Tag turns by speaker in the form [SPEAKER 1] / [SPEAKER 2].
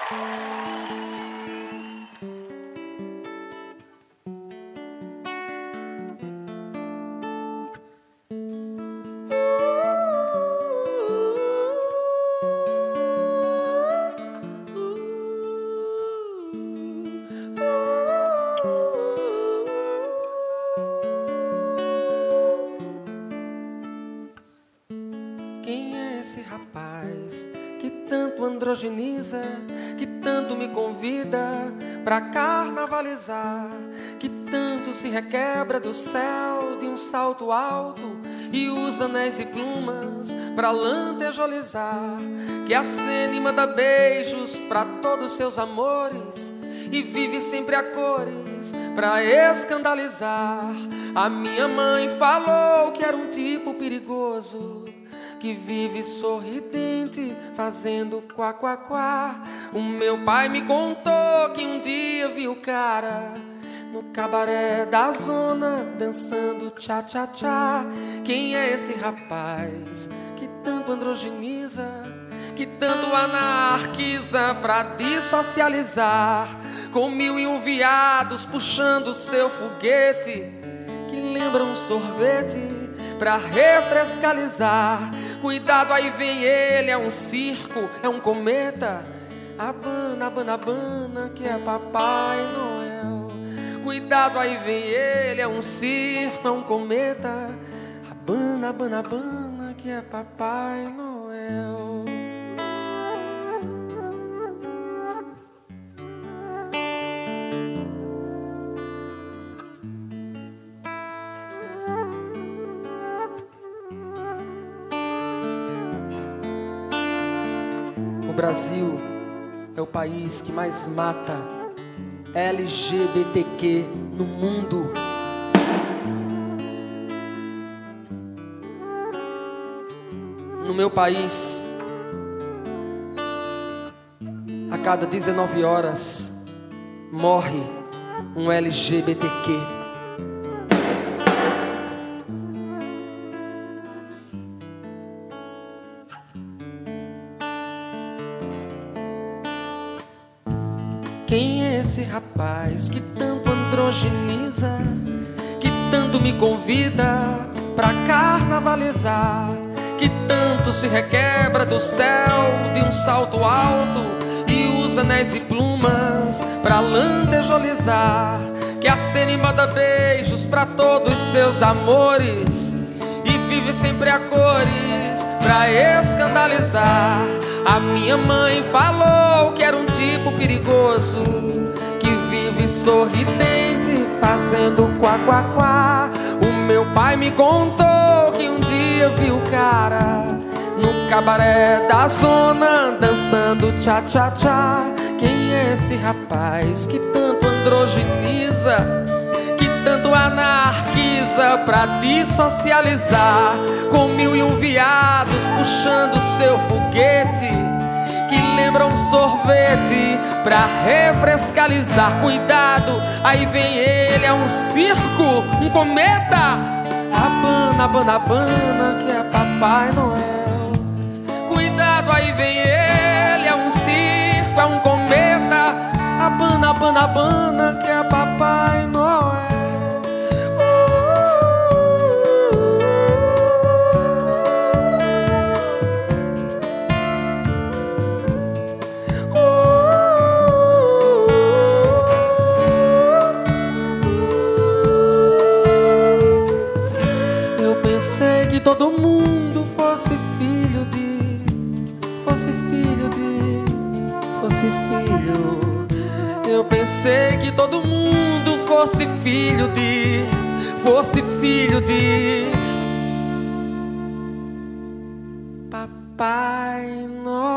[SPEAKER 1] Quem é esse rapaz que tanto androgeniza, que tanto me convida pra carnavalizar, que tanto se requebra do céu de um salto alto e usa anéis e plumas pra lantejolizar, que acena e manda beijos pra todos seus amores e vive sempre a cores pra escandalizar? A minha mãe falou que era um tipo perigoso, que vive sorridente, fazendo quá, quá, quá. O meu pai me contou que um dia viu o cara no cabaré da zona, dançando tchá, tchá, tchá. Quem é esse rapaz que tanto androgeniza, que tanto anarquiza pra dissocializar, com 1001 viados puxando seu foguete, que lembra um sorvete pra refrescalizar? Cuidado, aí vem ele, é um circo, é um cometa. Abana, abana, abana, que é Papai Noel. Cuidado, aí vem ele, é um circo, é um cometa. Abana, abana, abana, que é Papai Noel. O Brasil é o país que mais mata LGBTQ no mundo. No meu país, a cada 19 horas morre um LGBTQ. Quem é esse rapaz que tanto androgeniza, que tanto me convida pra carnavalizar, que tanto se requebra do céu de um salto alto e usa anéis e plumas pra lantejolizar, que acena e manda beijos pra todos seus amores e vive sempre a cores pra escandalizar? A minha mãe falou que era um tipo perigoso, que vive sorridente, fazendo quá, quá, quá. O meu pai me contou que um dia viu o cara no cabaré da zona, dançando tchá, tchá, tchá. Quem é esse rapaz que tanto androgeniza, que tanto anarquiza pra dissocializar, com 1001 viados puxando seu foguete, que lembra um sorvete pra refrescalizar? Cuidado, aí vem ele, é um circo, um cometa. Abana, abana, abana, que é Papai Noel. Cuidado, aí vem ele, é um circo, é um cometa. Abana, abana, abana, que é Papai Noel. Todo mundo fosse filho. Eu pensei que todo mundo fosse filho de Papai Noel.